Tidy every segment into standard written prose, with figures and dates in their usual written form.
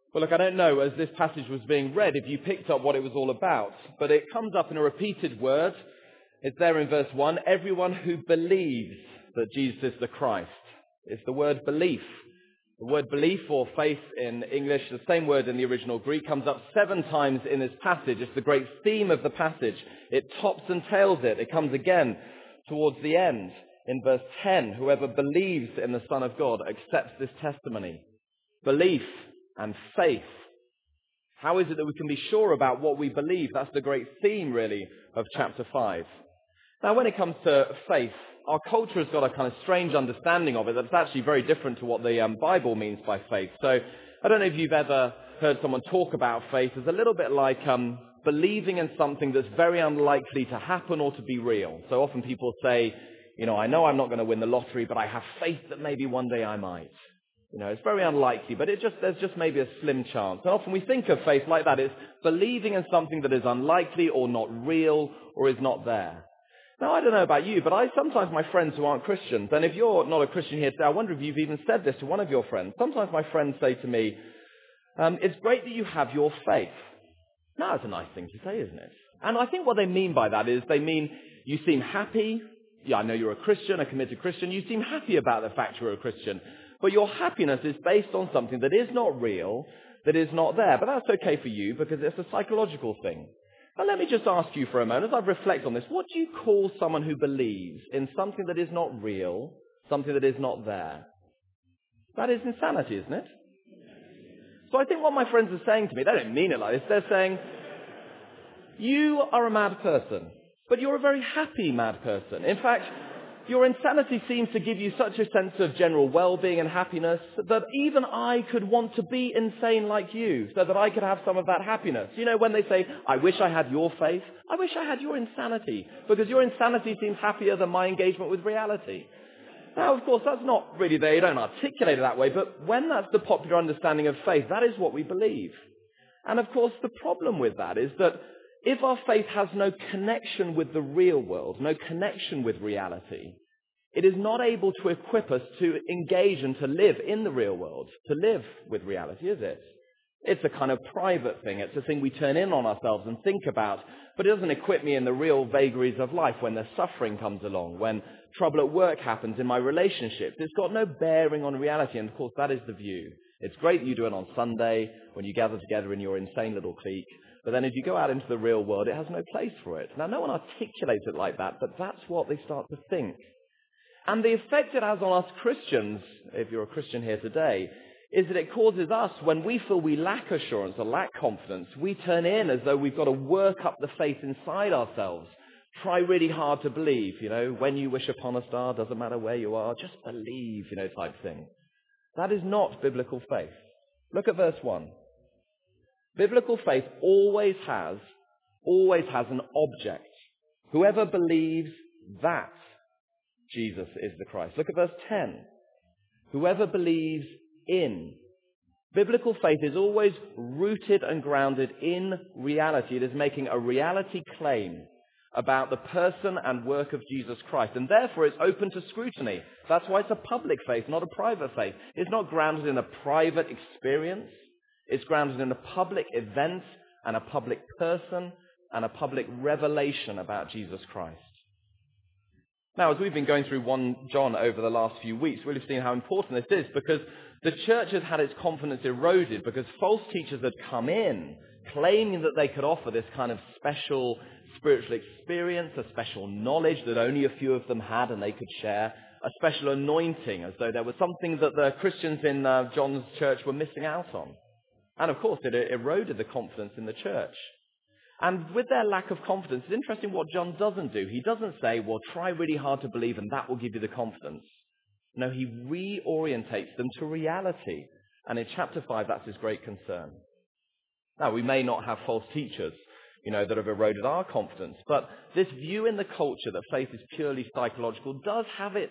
Well, look, I don't know, as this passage was being read, if you picked up what it was all about, but it comes up in a repeated word. It's there in verse 1, everyone who believes that Jesus is the Christ. It's the word belief. The word belief or faith in English, the same word in the original Greek, comes up 7 times in this passage. It's the great theme of the passage. It tops and tails it. It comes again towards the end in verse 10. Whoever believes in the Son of God accepts this testimony. Belief and faith. How is it that we can be sure about what we believe? That's the great theme, really, of chapter 5. Now, when it comes to faith, our culture has got a kind of strange understanding of it that's actually very different to what the Bible means by faith. So, I don't know if you've ever heard someone talk about faith as a little bit like believing in something that's very unlikely to happen or to be real. So often people say, I know I'm not going to win the lottery, but I have faith that maybe one day I might. It's very unlikely, but there's just maybe a slim chance. And often we think of faith like that. It's believing in something that is unlikely or not real or is not there. Now, I don't know about you, but sometimes my friends who aren't Christians, and if you're not a Christian here today, I wonder if you've even said this to one of your friends. Sometimes my friends say to me, it's great that you have your faith. Now, that's a nice thing to say, isn't it? And I think what they mean by that is they mean you seem happy. Yeah, I know you're a Christian, a committed Christian. You seem happy about the fact you're a Christian. But your happiness is based on something that is not real, that is not there. But that's okay for you because it's a psychological thing. But let me just ask you for a moment, as I reflect on this, what do you call someone who believes in something that is not real, something that is not there? That is insanity, isn't it? So I think what my friends are saying to me, they don't mean it like this, they're saying, you are a mad person, but you're a very happy mad person. In fact, your insanity seems to give you such a sense of general well-being and happiness that even I could want to be insane like you so that I could have some of that happiness. When they say, I wish I had your faith, I wish I had your insanity because your insanity seems happier than my engagement with reality. Now, of course, that's not really there. You don't articulate it that way, but when that's the popular understanding of faith, that is what we believe. And of course, the problem with that is that if our faith has no connection with the real world, no connection with reality, it is not able to equip us to engage and to live in the real world, to live with reality, is it? It's a kind of private thing. It's a thing we turn in on ourselves and think about, but it doesn't equip me in the real vagaries of life when the suffering comes along, when trouble at work happens in my relationships. It's got no bearing on reality, and of course that is the view. It's great that you do it on Sunday when you gather together in your insane little clique, but then if you go out into the real world, it has no place for it. Now, no one articulates it like that, but that's what they start to think. And the effect it has on us Christians, if you're a Christian here today, is that it causes us, when we feel we lack assurance or lack confidence, we turn in as though we've got to work up the faith inside ourselves. Try really hard to believe, when you wish upon a star, doesn't matter where you are, just believe, type thing. That is not biblical faith. Look at verse 1. Biblical faith always has an object. Whoever believes that Jesus is the Christ. Look at verse 10. Whoever believes in. Biblical faith is always rooted and grounded in reality. It is making a reality claim about the person and work of Jesus Christ. And therefore it's open to scrutiny. That's why it's a public faith, not a private faith. It's not grounded in a private experience. It's grounded in a public event and a public person and a public revelation about Jesus Christ. Now, as we've been going through 1 John over the last few weeks, we've seen how important this is because the church has had its confidence eroded because false teachers had come in claiming that they could offer this kind of special spiritual experience, a special knowledge that only a few of them had and they could share, a special anointing as though there was something that the Christians in John's church were missing out on. And of course, it eroded the confidence in the church. And with their lack of confidence, it's interesting what John doesn't do. He doesn't say, well, try really hard to believe and that will give you the confidence. No, he reorientates them to reality. And in chapter 5, that's his great concern. Now, we may not have false teachers, that have eroded our confidence, but this view in the culture that faith is purely psychological does have its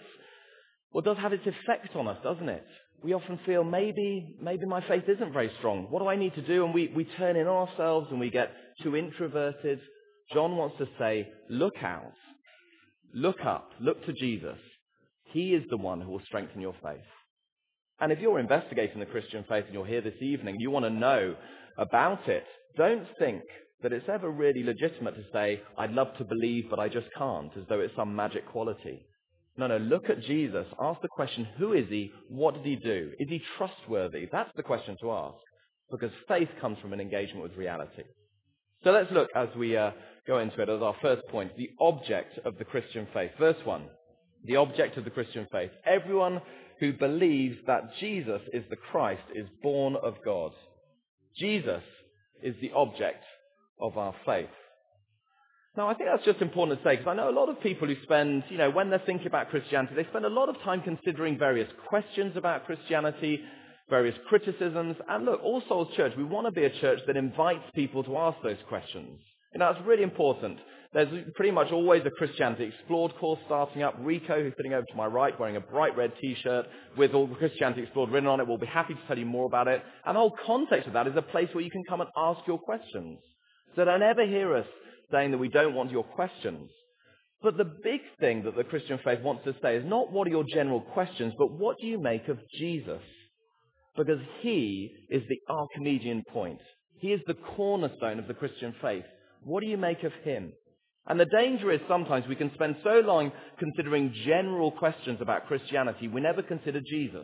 effect on us, doesn't it? We often feel maybe my faith isn't very strong. What do I need to do? And we turn in on ourselves and we get too introverted. John wants to say, look out, look up, look to Jesus. He is the one who will strengthen your faith. And if you're investigating the Christian faith and you're here this evening, you want to know about it, don't think that it's ever really legitimate to say, I'd love to believe, but I just can't, as though it's some magic quality. No, look at Jesus. Ask the question, who is he? What did he do? Is he trustworthy? That's the question to ask, because faith comes from an engagement with reality. So let's look, as we go into it, as our first point, the object of the Christian faith. Verse 1, the object of the Christian faith. Everyone who believes that Jesus is the Christ is born of God. Jesus is the object of our faith. Now, I think that's just important to say, because I know a lot of people who spend, when they're thinking about Christianity, they spend a lot of time considering various questions about Christianity, various criticisms. And look, All Souls Church, we want to be a church that invites people to ask those questions. It's really important. There's pretty much always a Christianity Explored course starting up. Rico, who's sitting over to my right, wearing a bright red T-shirt with all Christianity Explored written on it, will be happy to tell you more about it. And the whole context of that is a place where you can come and ask your questions. So don't ever hear us saying that we don't want your questions. But the big thing that the Christian faith wants to say is not what are your general questions, but what do you make of Jesus? Because he is the Archimedean point. He is the cornerstone of the Christian faith. What do you make of him? And the danger is sometimes we can spend so long considering general questions about Christianity, we never consider Jesus.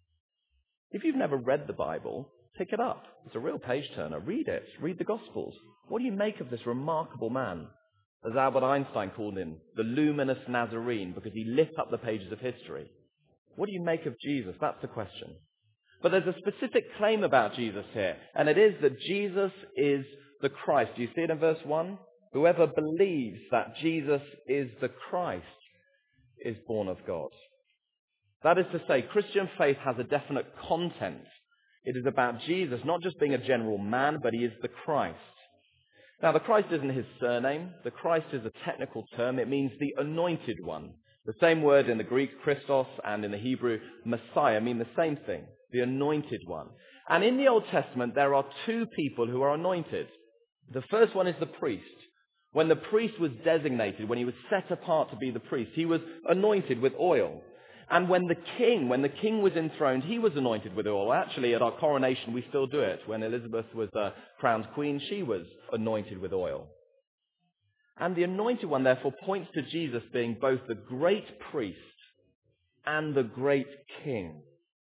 If you've never read the Bible, pick it up. It's a real page-turner. Read it. Read the Gospels. What do you make of this remarkable man? As Albert Einstein called him, the luminous Nazarene, because he lit up the pages of history. What do you make of Jesus? That's the question. But there's a specific claim about Jesus here, and it is that Jesus is the Christ. Do you see it in verse 1? Whoever believes that Jesus is the Christ is born of God. That is to say, Christian faith has a definite content. It is about Jesus, not just being a general man, but he is the Christ. Now, the Christ isn't his surname. The Christ is a technical term. It means the anointed one. The same word in the Greek, Christos, and in the Hebrew, Messiah, mean the same thing, the anointed one. And in the Old Testament, there are two people who are anointed. The first one is the priest. When the priest was designated, when he was set apart to be the priest, he was anointed with oil. And when the king was enthroned, he was anointed with oil. Actually, at our coronation, we still do it. When Elizabeth was crowned queen, she was anointed with oil. And the anointed one, therefore, points to Jesus being both the great priest and the great king.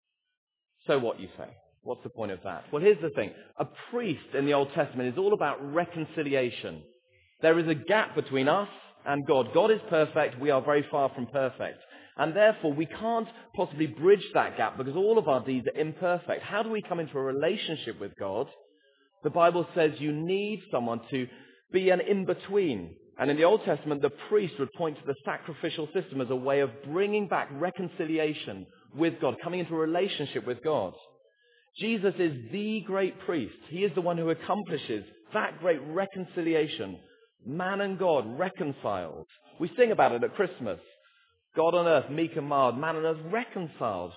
So what, you say? What's the point of that? Well, here's the thing. A priest in the Old Testament is all about reconciliation. There is a gap between us and God. God is perfect. We are very far from perfect. And therefore, we can't possibly bridge that gap because all of our deeds are imperfect. How do we come into a relationship with God? The Bible says you need someone to be an in-between. And in the Old Testament, the priest would point to the sacrificial system as a way of bringing back reconciliation with God, coming into a relationship with God. Jesus is the great priest. He is the one who accomplishes that great reconciliation. Man and God reconciled. We sing about it at Christmas. God on earth, meek and mild, man on earth reconciled.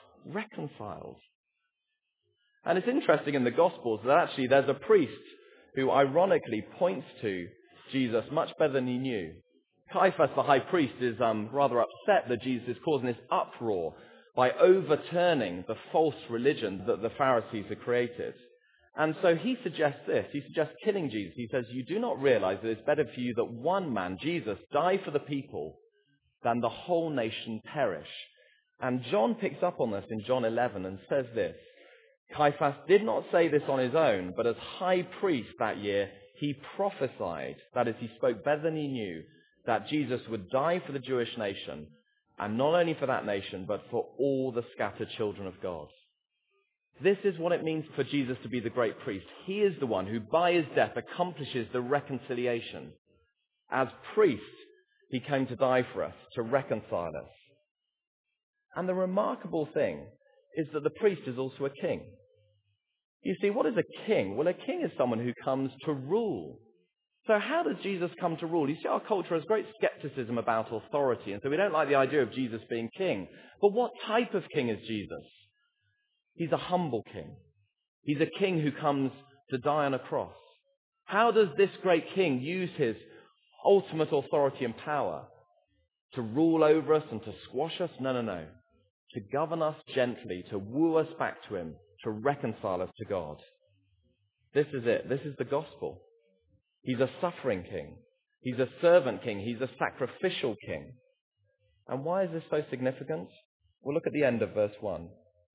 And it's interesting in the Gospels that actually there's a priest who ironically points to Jesus much better than he knew. Caiaphas, the high priest, is rather upset that Jesus is causing this uproar by overturning the false religion that the Pharisees had created. And so he suggests this. He suggests killing Jesus. He says, you do not realize that it's better for you that one man, Jesus, die for the people than the whole nation perish. And John picks up on this in John 11 and says this. Caiaphas did not say this on his own, but as high priest that year, he prophesied, that is, he spoke better than he knew, that Jesus would die for the Jewish nation, and not only for that nation, but for all the scattered children of God. This is what it means for Jesus to be the great priest. He is the one who, by his death, accomplishes the reconciliation. As priest, he came to die for us, to reconcile us. And the remarkable thing is that the priest is also a king. You see, what is a king? Well, a king is someone who comes to rule. So how does Jesus come to rule? You see, our culture has great skepticism about authority, and so we don't like the idea of Jesus being king. But what type of king is Jesus? He's a humble king. He's a king who comes to die on a cross. How does this great king use his ultimate authority and power to rule over us and to squash us? No. to govern us gently, to woo us back to him, to reconcile us to God. This is it. This is the gospel. He's a suffering king. He's a servant king. He's a sacrificial king. And why is this so significant? Well, look at the end of verse 1.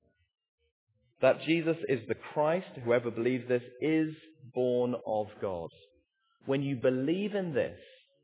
That Jesus is the Christ, whoever believes this, is born of God. When you believe in this,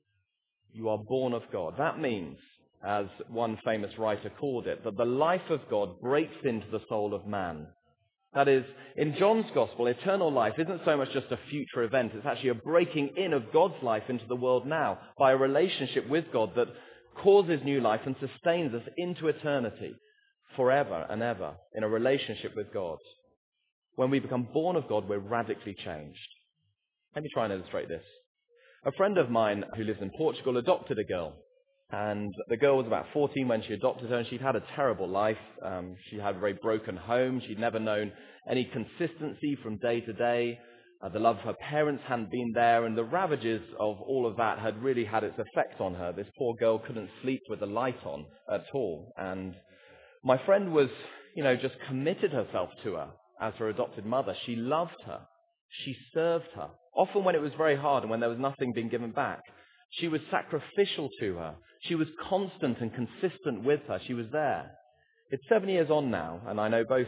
you are born of God. That means, as one famous writer called it, that the life of God breaks into the soul of man. That is, in John's gospel, eternal life isn't so much just a future event. It's actually a breaking in of God's life into the world now by a relationship with God that causes new life and sustains us into eternity forever and ever in a relationship with God. When we become born of God, we're radically changed. Let me try and illustrate this. A friend of mine who lives in Portugal adopted a girl. And the girl was about 14 when she adopted her, and she'd had a terrible life. She had a very broken home. She'd never known any consistency from day to day. The love of her parents hadn't been there, and the ravages of all of that had really had its effect on her. This poor girl couldn't sleep with the light on at all. And my friend was, just committed herself to her as her adopted mother. She loved her. She served her, often when it was very hard and when there was nothing being given back. She was sacrificial to her. She was constant and consistent with her. She was there. It's 7 years on now, and I know both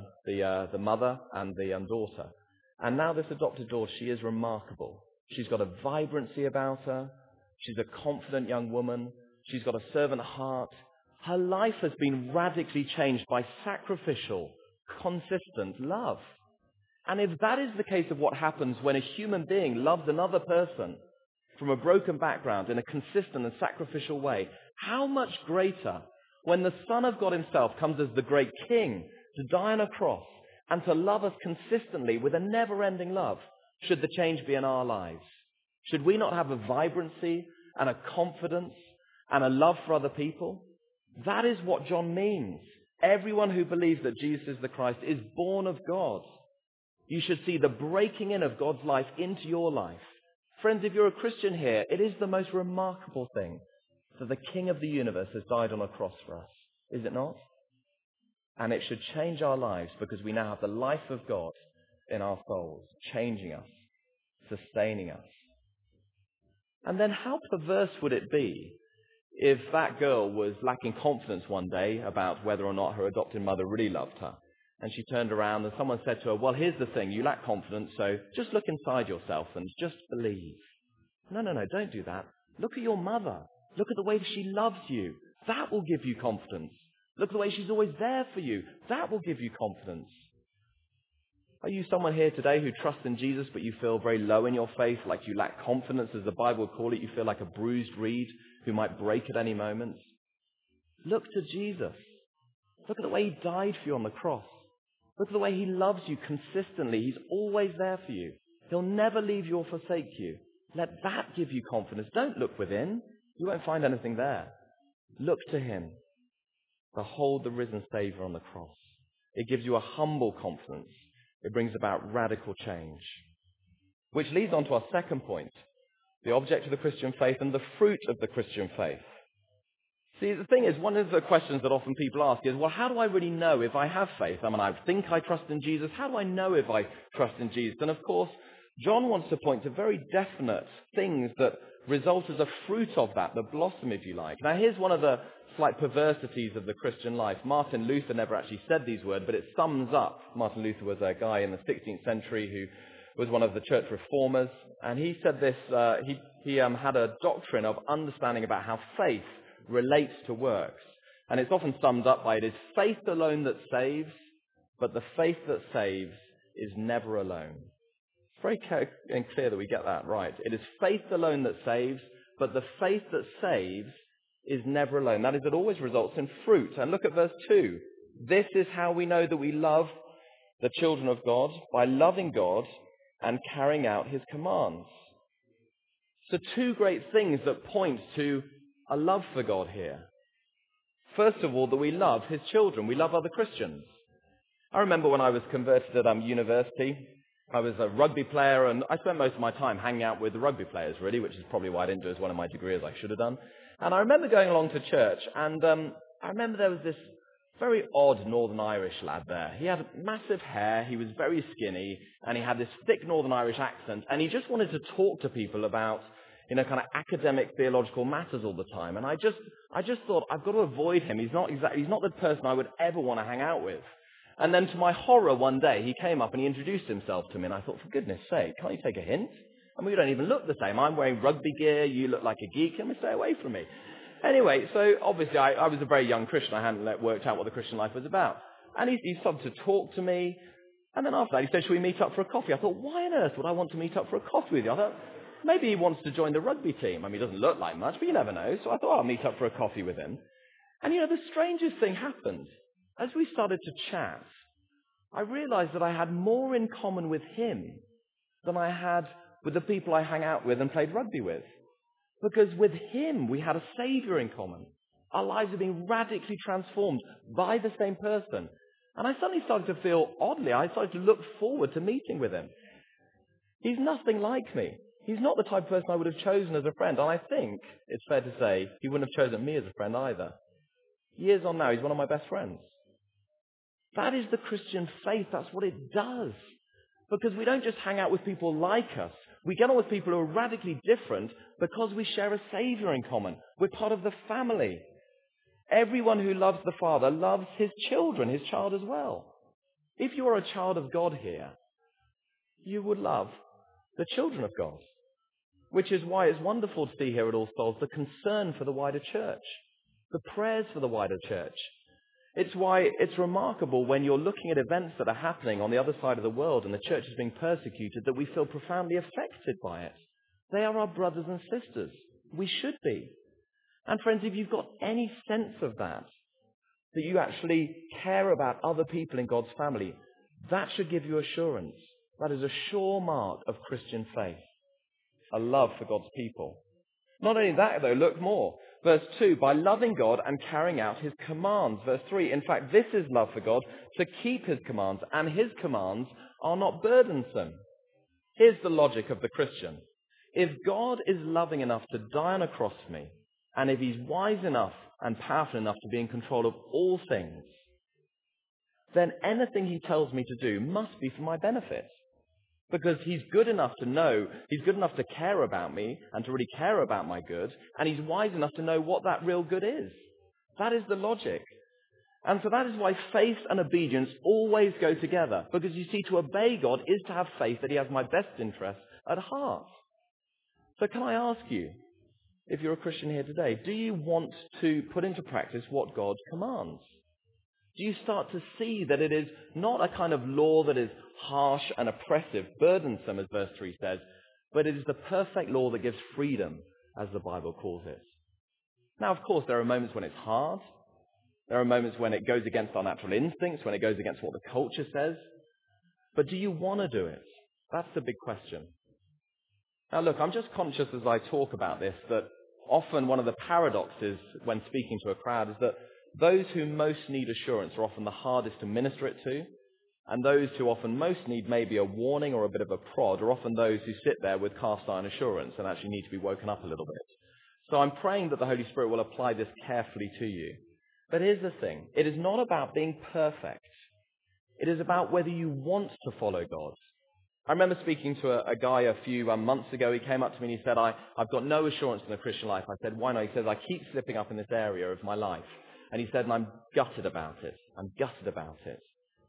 the mother and the daughter. And now this adopted daughter, she is remarkable. She's got a vibrancy about her. She's a confident young woman. She's got a servant heart. Her life has been radically changed by sacrificial, consistent love. And if that is the case of what happens when a human being loves another person from a broken background in a consistent and sacrificial way, how much greater when the Son of God himself comes as the great King to die on a cross and to love us consistently with a never-ending love, should the change be in our lives? Should we not have a vibrancy and a confidence and a love for other people? That is what John means. Everyone who believes that Jesus is the Christ is born of God. You should see the breaking in of God's life into your life. Friends, if you're a Christian here, it is the most remarkable thing that the King of the universe has died on a cross for us. Is it not? And it should change our lives because we now have the life of God in our souls, changing us, sustaining us. And then how perverse would it be if that girl was lacking confidence one day about whether or not her adopted mother really loved her? And she turned around and someone said to her, well, here's the thing, you lack confidence, so just look inside yourself and just believe. No, don't do that. Look at your mother. Look at the way she loves you. That will give you confidence. Look at the way she's always there for you. That will give you confidence. Are you someone here today who trusts in Jesus, but you feel very low in your faith, like you lack confidence, as the Bible would call it? You feel like a bruised reed who might break at any moment? Look to Jesus. Look at the way he died for you on the cross. Look at the way he loves you consistently. He's always there for you. He'll never leave you or forsake you. Let that give you confidence. Don't look within. You won't find anything there. Look to him. Behold the risen Savior on the cross. It gives you a humble confidence. It brings about radical change. Which leads on to our second point, the object of the Christian faith and the fruit of the Christian faith. See, the thing is, one of the questions that often people ask is, well, how do I really know if I have faith? I mean, I think I trust in Jesus. How do I know if I trust in Jesus? And of course, John wants to point to very definite things that result as a fruit of that, the blossom, if you like. Now, here's one of the slight perversities of the Christian life. Martin Luther never actually said these words, but it sums up. Martin Luther was a guy in the 16th century who was one of the church reformers, and he said this, he had a doctrine of understanding about how faith relates to works. And it's often summed up by it is faith alone that saves, but the faith that saves is never alone. It's very clear that we get that right. It is faith alone that saves, but the faith that saves is never alone. That is, it always results in fruit. And look at verse 2. This is how we know that we love the children of God, by loving God and carrying out his commands. So two great things that point to a love for God here. First of all, that we love his children. We love other Christians. I remember when I was converted at university, I was a rugby player, and I spent most of my time hanging out with the rugby players, really, which is probably why I didn't do as well in my degree as I should have done. And I remember going along to church, and I remember there was this Very odd Northern Irish lad there. He had massive hair, he was very skinny, and he had this thick Northern Irish accent, and he just wanted to talk to people about, kind of academic theological matters all the time. And I just thought, I've got to avoid him. He's not the person I would ever want to hang out with. And then to my horror one day, he came up and he introduced himself to me, and I thought, for goodness sake, can't you take a hint? And we don't even look the same. I'm wearing rugby gear, you look like a geek, and stay away from me. Anyway, so obviously I was a very young Christian. I hadn't worked out what the Christian life was about. And he started to talk to me. And then after that, he said, shall we meet up for a coffee? I thought, why on earth would I want to meet up for a coffee with you? I thought, maybe he wants to join the rugby team. I mean, he doesn't look like much, but you never know. So I thought, I'll meet up for a coffee with him. And, the strangest thing happened. As we started to chat, I realized that I had more in common with him than I had with the people I hang out with and played rugby with. Because with him, we had a Savior in common. Our lives had been radically transformed by the same person. And I suddenly started to feel, oddly, I started to look forward to meeting with him. He's nothing like me. He's not the type of person I would have chosen as a friend. And I think it's fair to say he wouldn't have chosen me as a friend either. Years on now, he's one of my best friends. That is the Christian faith. That's what it does. Because we don't just hang out with people like us. We get on with people who are radically different because we share a Savior in common. We're part of the family. Everyone who loves the Father loves his children, his child as well. If you are a child of God here, you would love the children of God. Which is why it's wonderful to see here at All Souls the concern for the wider church, the prayers for the wider church. It's why it's remarkable when you're looking at events that are happening on the other side of the world and the church is being persecuted that we feel profoundly affected by it. They are our brothers and sisters. We should be. And friends, if you've got any sense of that you actually care about other people in God's family, that should give you assurance. That is a sure mark of Christian faith, a love for God's people. Not only that, though, look more. Verse 2, by loving God and carrying out his commands. Verse 3, in fact, this is love for God, to keep his commands, and his commands are not burdensome. Here's the logic of the Christian. If God is loving enough to die on a cross for me, and if he's wise enough and powerful enough to be in control of all things, then anything he tells me to do must be for my benefit. Because he's good enough to know, he's good enough to care about me and to really care about my good, and he's wise enough to know what that real good is. That is the logic. And so that is why faith and obedience always go together. Because you see, to obey God is to have faith that he has my best interests at heart. So can I ask you, if you're a Christian here today, do you want to put into practice what God commands? Do you start to see that it is not a kind of law that is harsh and oppressive, burdensome, as verse 3 says, but it is the perfect law that gives freedom, as the Bible calls it? Now, of course, there are moments when it's hard. There are moments when it goes against our natural instincts, when it goes against what the culture says. But do you want to do it? That's the big question. Now, look, I'm just conscious as I talk about this that often one of the paradoxes when speaking to a crowd is that those who most need assurance are often the hardest to minister it to, and those who often most need maybe a warning or a bit of a prod are often those who sit there with cast iron assurance and actually need to be woken up a little bit. So I'm praying that the Holy Spirit will apply this carefully to you. But here's the thing. It is not about being perfect. It is about whether you want to follow God. I remember speaking to a guy a few months ago. He came up to me and he said, I've got no assurance in the Christian life. I said, why not? He says, I keep slipping up in this area of my life. And he said, and I'm gutted about it. I'm gutted about it.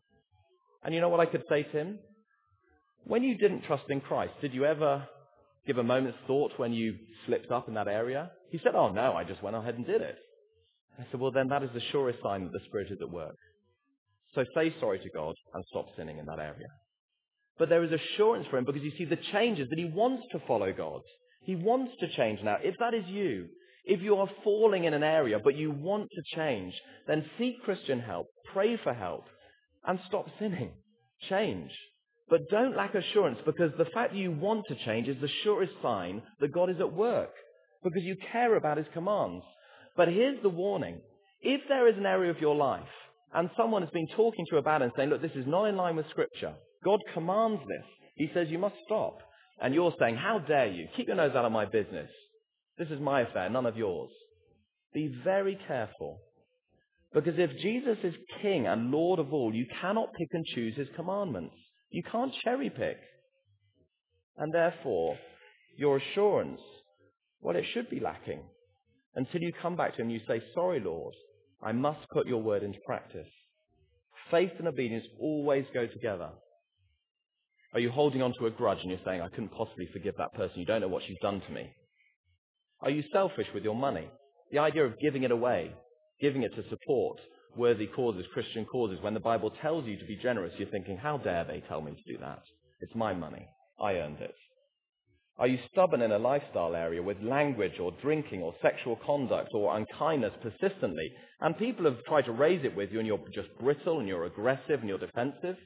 And you know what I could say to him? When you didn't trust in Christ, did you ever give a moment's thought when you slipped up in that area? He said, oh no, I just went ahead and did it. I said, well then that is the surest sign that the Spirit is at work. So say sorry to God and stop sinning in that area. But there is assurance for him because you see the changes that he wants to follow God. He wants to change now. If that is you, if you are falling in an area but you want to change, then seek Christian help, pray for help, and stop sinning. Change. But don't lack assurance, because the fact that you want to change is the surest sign that God is at work, because you care about his commands. But here's the warning. If there is an area of your life and someone has been talking to you about it and saying, look, this is not in line with Scripture. God commands this. He says you must stop. And you're saying, how dare you? Keep your nose out of my business. This is my affair, none of yours. Be very careful. Because if Jesus is King and Lord of all, you cannot pick and choose his commandments. You can't cherry pick. And therefore, your assurance, well, it should be lacking until you come back to him and you say, sorry, Lord, I must put your word into practice. Faith and obedience always go together. Are you holding on to a grudge and you're saying, I couldn't possibly forgive that person. You don't know what she's done to me. Are you selfish with your money? The idea of giving it away, giving it to support worthy causes, Christian causes, when the Bible tells you to be generous, you're thinking, how dare they tell me to do that? It's my money. I earned it. Are you stubborn in a lifestyle area with language or drinking or sexual conduct or unkindness persistently, and people have tried to raise it with you and you're just brittle and you're aggressive and you're defensive?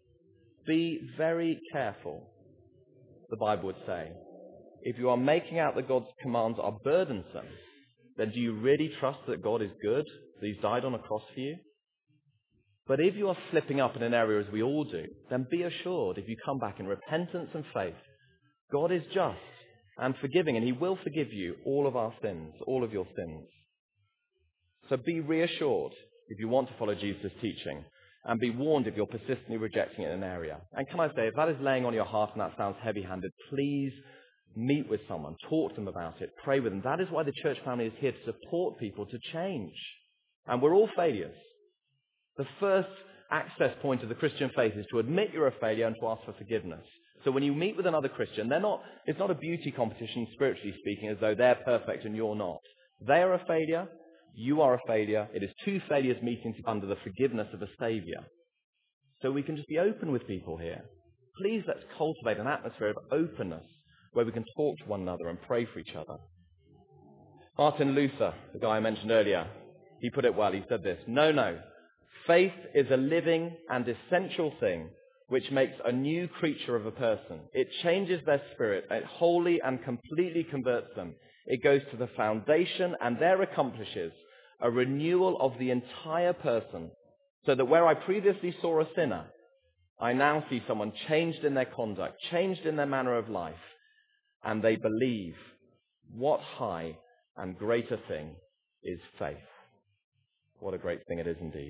Be very careful, the Bible would say. If you are making out that God's commands are burdensome, then do you really trust that God is good, that he's died on a cross for you? But if you are slipping up in an area, as we all do, then be assured, if you come back in repentance and faith, God is just and forgiving, and he will forgive you all of our sins, all of your sins. So be reassured if you want to follow Jesus' teaching, and be warned if you're persistently rejecting it in an area. And can I say, if that is laying on your heart and that sounds heavy-handed, please meet with someone, talk to them about it, pray with them. That is why the church family is here to support people to change. And we're all failures. The first access point of the Christian faith is to admit you're a failure and to ask for forgiveness. So when you meet with another Christian, it's not a beauty competition, spiritually speaking, as though they're perfect and you're not. They are a failure. You are a failure. It is two failures meeting under the forgiveness of a Saviour. So we can just be open with people here. Please let's cultivate an atmosphere of openness where we can talk to one another and pray for each other. Martin Luther, the guy I mentioned earlier, he put it well. He said this, no. Faith is a living and essential thing which makes a new creature of a person. It changes their spirit. It wholly and completely converts them. It goes to the foundation and there accomplishes a renewal of the entire person, so that where I previously saw a sinner, I now see someone changed in their conduct, changed in their manner of life, and they believe. What high and greater thing is faith? What a great thing it is indeed.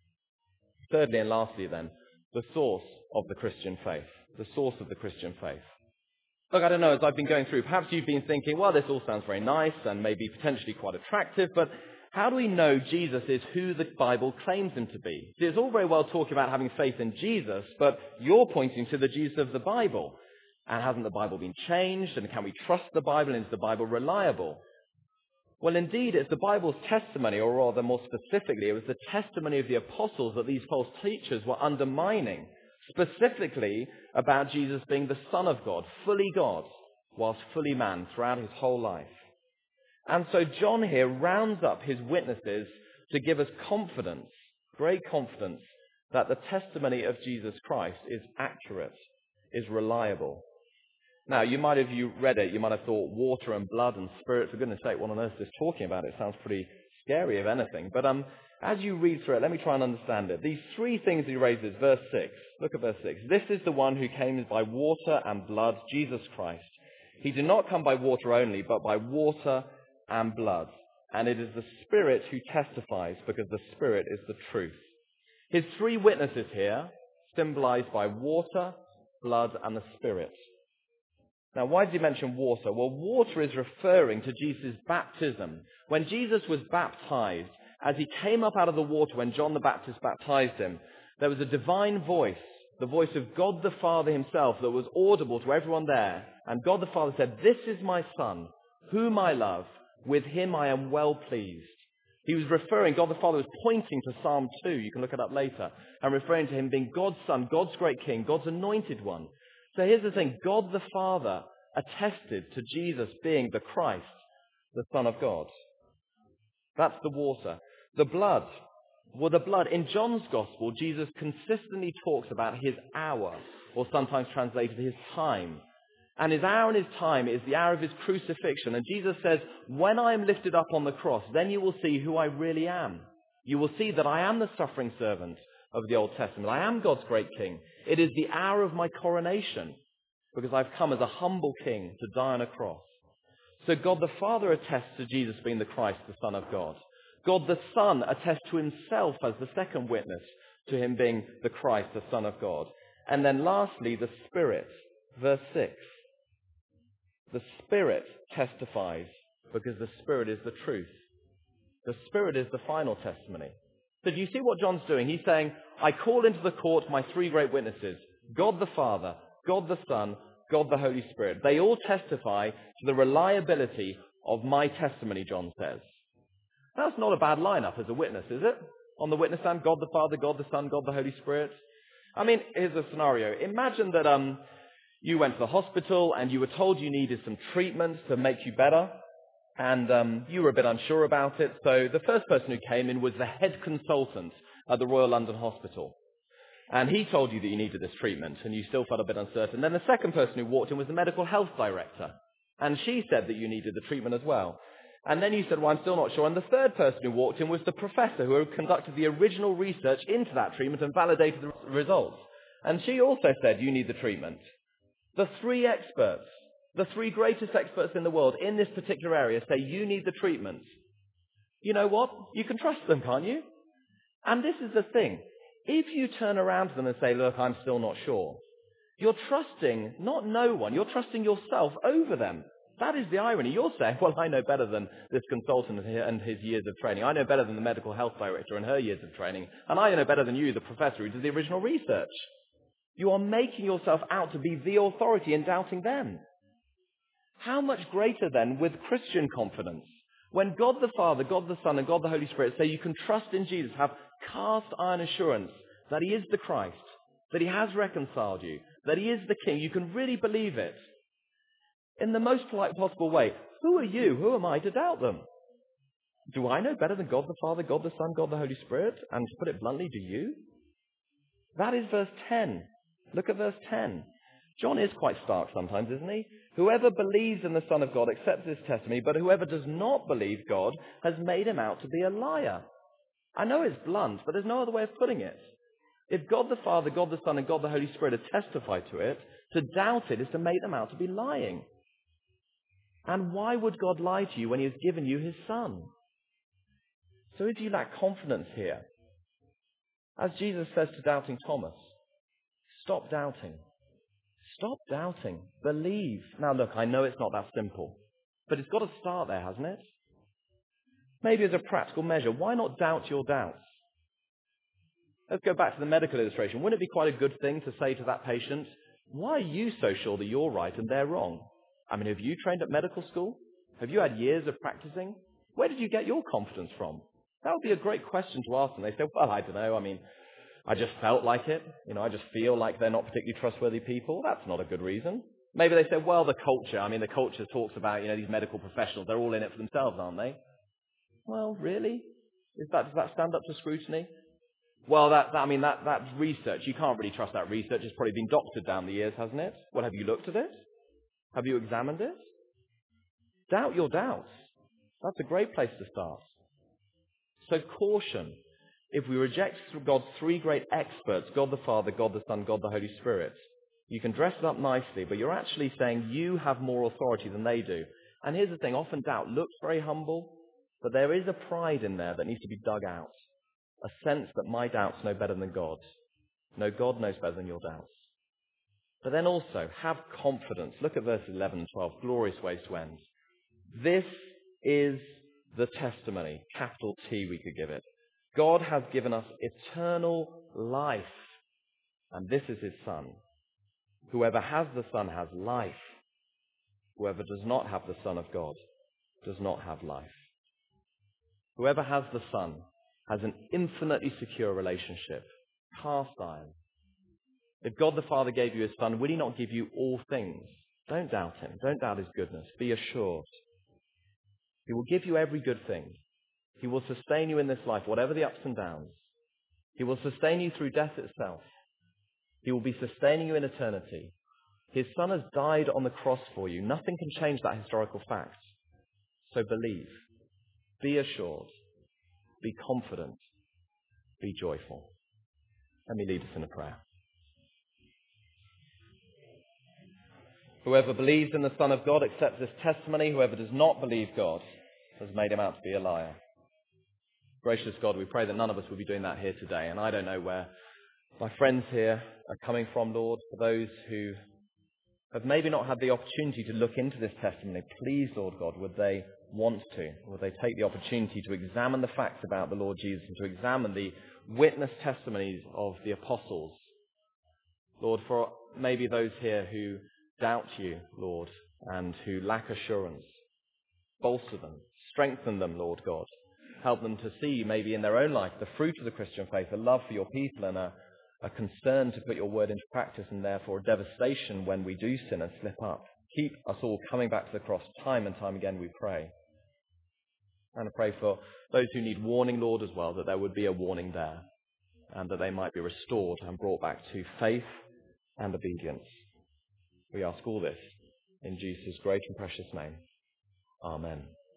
Thirdly and lastly then, the source of the Christian faith. The source of the Christian faith. Look, I don't know, as I've been going through, perhaps you've been thinking, well, this all sounds very nice and maybe potentially quite attractive, but how do we know Jesus is who the Bible claims him to be? See, it's all very well talking about having faith in Jesus, but you're pointing to the Jesus of the Bible. And hasn't the Bible been changed? And can we trust the Bible? And is the Bible reliable? Well, indeed, it's the Bible's testimony, or rather more specifically, it was the testimony of the apostles that these false teachers were undermining, specifically about Jesus being the Son of God, whilst fully man throughout his whole life. And so John here rounds up his witnesses to give us confidence, great confidence, that the testimony of Jesus Christ is accurate, is reliable. Now, you read it, you might have thought water and blood and spirit. For goodness sake, what on earth is this talking about? It sounds pretty scary, if anything. But as you read through it, let me try and understand it. These three things he raises, verse 6. Look at verse 6. This is the one who came by water and blood, Jesus Christ. He did not come by water only, but by water and blood. And it is the Spirit who testifies, because the Spirit is the truth. His three witnesses here, symbolized by water, blood, and the Spirit. Now, why did he mention water? Well, water is referring to Jesus' baptism. When Jesus was baptized, as he came up out of the water when John the Baptist baptized him, there was a divine voice, the voice of God the Father himself, that was audible to everyone there. And God the Father said, "This is my Son, whom I love. With him I am well pleased." He was referring, God the Father was pointing to Psalm 2, you can look it up later, and referring to him being God's Son, God's great King, God's anointed one. So here's the thing, God the Father attested to Jesus being the Christ, the Son of God. That's the water. The blood. Well, the blood, in John's Gospel, Jesus consistently talks about his hour, or sometimes translated his time. And his hour and his time is the hour of his crucifixion. And Jesus says, when I am lifted up on the cross, then you will see who I really am. You will see that I am the suffering servant of the Old Testament. I am God's great King. It is the hour of my coronation, because I've come as a humble king to die on a cross. So God the Father attests to Jesus being the Christ, the Son of God. God the Son attests to himself as the second witness to him being the Christ, the Son of God. And then lastly, the Spirit. Verse 6. The Spirit testifies because the Spirit is the truth. The Spirit is the final testimony. So do you see what John's doing? He's saying, I call into the court my three great witnesses, God the Father, God the Son, God the Holy Spirit. They all testify to the reliability of my testimony, John says. That's not a bad lineup as a witness, is it? On the witness stand, God the Father, God the Son, God the Holy Spirit. I mean, here's a scenario. Imagine that you went to the hospital and you were told you needed some treatment to make you better. And you were a bit unsure about it. So the first person who came in was the head consultant at the Royal London Hospital. And he told you that you needed this treatment, and you still felt a bit uncertain. Then the second person who walked in was the medical health director. And she said that you needed the treatment as well. And then you said, well, I'm still not sure. And the third person who walked in was the professor who had conducted the original research into that treatment and validated the results. And she also said, you need the treatment. The three experts, the three greatest experts in the world in this particular area say you need the treatment. You know what? You can trust them, can't you? And this is the thing. If you turn around to them and say, look, I'm still not sure, you're trusting not no one, you're trusting yourself over them. That is the irony. You're saying, well, I know better than this consultant and his years of training. I know better than the medical health director and her years of training. And I know better than you, the professor who did the original research. You are making yourself out to be the authority and doubting them. How much greater then with Christian confidence? When God the Father, God the Son, and God the Holy Spirit say you can trust in Jesus, have cast iron assurance that he is the Christ, that he has reconciled you, that he is the King, you can really believe it. In the most polite possible way, who are you? Who am I to doubt them? Do I know better than God the Father, God the Son, God the Holy Spirit? And to put it bluntly, do you? That is verse 10. Look at verse 10. John is quite stark sometimes, isn't he? Whoever believes in the Son of God accepts his testimony, but whoever does not believe God has made him out to be a liar. I know it's blunt, but there's no other way of putting it. If God the Father, God the Son, and God the Holy Spirit have testified to it, to doubt it is to make them out to be lying. And why would God lie to you when he has given you his Son? So if you lack confidence here, as Jesus says to doubting Thomas, stop doubting. Stop doubting. Believe. Now look, I know it's not that simple, but it's got to start there, hasn't it? Maybe as a practical measure, why not doubt your doubts? Let's go back to the medical illustration. Wouldn't it be quite a good thing to say to that patient, why are you so sure that you're right and they're wrong? I mean, have you trained at medical school? Have you had years of practicing? Where did you get your confidence from? That would be a great question to ask them. They say, well, I don't know. I mean, I just felt like it. I just feel like they're not particularly trustworthy people. That's not a good reason. Maybe they say, well, the culture. I mean, the culture talks about, these medical professionals. They're all in it for themselves, aren't they? Well, really? Does that stand up to scrutiny? Well, that research. You can't really trust that research. It's probably been doctored down the years, hasn't it? Well, have you looked at it? Have you examined it? Doubt your doubts. That's a great place to start. So caution. If we reject God's three great experts, God the Father, God the Son, God the Holy Spirit, you can dress it up nicely, but you're actually saying you have more authority than they do. And here's the thing, often doubt looks very humble, but there is a pride in there that needs to be dug out. A sense that my doubts know better than God. No, God knows better than your doubts. But then also, have confidence. Look at verses 11 and 12, glorious ways to end. This is the testimony, capital T we could give it. God has given us eternal life, and this is his Son. Whoever has the Son has life. Whoever does not have the Son of God does not have life. Whoever has the Son has an infinitely secure relationship, cast iron. If God the Father gave you his Son, will he not give you all things? Don't doubt him. Don't doubt his goodness. Be assured. He will give you every good thing. He will sustain you in this life, whatever the ups and downs. He will sustain you through death itself. He will be sustaining you in eternity. His Son has died on the cross for you. Nothing can change that historical fact. So believe. Be assured. Be confident. Be joyful. Let me lead us in a prayer. Whoever believes in the Son of God accepts this testimony. Whoever does not believe God has made him out to be a liar. Gracious God, we pray that none of us will be doing that here today. And I don't know where my friends here are coming from, Lord. For those who have maybe not had the opportunity to look into this testimony, please, Lord God, would they want to? Would they take the opportunity to examine the facts about the Lord Jesus and to examine the witness testimonies of the apostles? Lord, for maybe those here who doubt you, Lord, and who lack assurance, bolster them, strengthen them, Lord God. Help them to see maybe in their own life the fruit of the Christian faith, a love for your people and a concern to put your word into practice, and therefore a devastation when we do sin and slip up. Keep us all coming back to the cross time and time again, we pray. And I pray for those who need warning, Lord, as well, that there would be a warning there and that they might be restored and brought back to faith and obedience. We ask all this in Jesus' great and precious name. Amen.